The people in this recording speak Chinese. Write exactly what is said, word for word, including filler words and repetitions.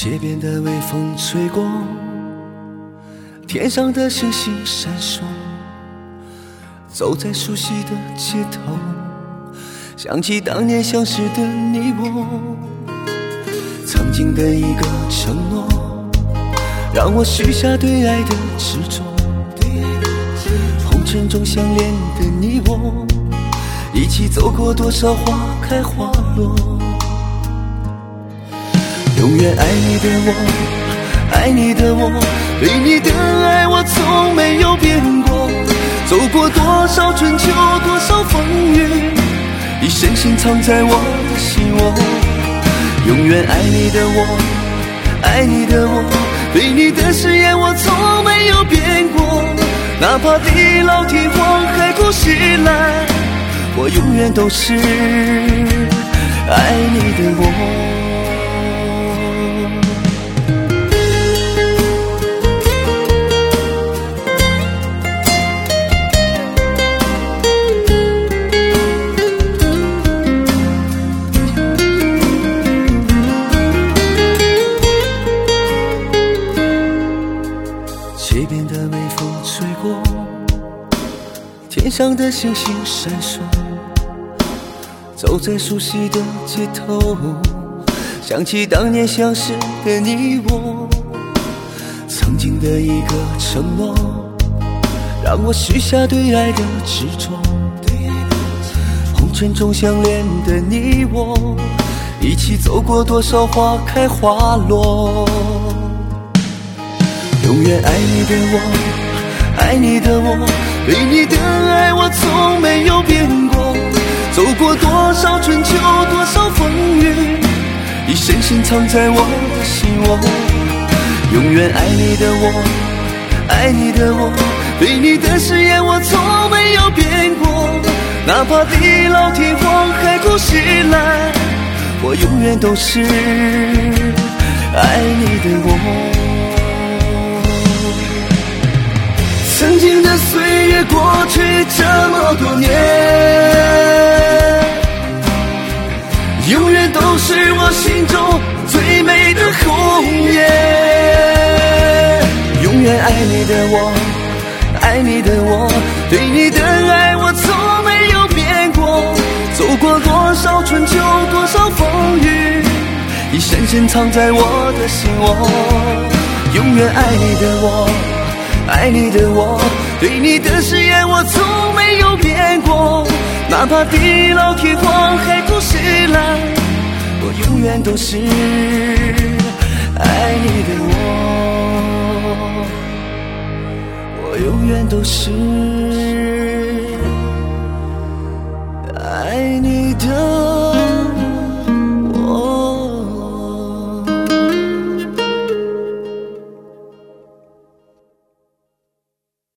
街边的微风吹过，天上的星星闪烁，走在熟悉的街头，想起当年相识的你我，曾经的一个承诺，让我许下对爱的执着，红尘中相恋的你我，一起走过多少花开花落，永远爱你的我，爱你的我，对你的爱我从没有变过，走过多少春秋多少风雨，你深深藏在我的心窝，永远爱你的我，爱你的我，对你的誓言我从没有变过，哪怕地老天荒海枯石烂，我永远都是爱你的我。街边的微风吹过，天上的星星闪烁，走在熟悉的街头，想起当年相识的你我，曾经的一个承诺，让我许下对爱的执着，红尘中相恋的你我，一起走过多少花开花落，永远爱你的我，爱你的我，对你的爱我从没有变过，走过多少春秋多少风雨，你深深藏在我的心窝，永远爱你的我，爱你的我，对你的誓言我从没有变过，哪怕地老天荒海枯石烂，我永远都是爱你的我。曾经的岁月过去这么多年，永远都是我心中最美的红颜，永远爱你的我，爱你的我，对你的爱我从没有变过，走过多少春秋多少风雨，你深深藏在我的心窝，永远爱你的我，爱你的我，对你的誓言我从没有变过，哪怕地老天荒海枯石烂，我永远都是爱你的我，我永远都是爱你的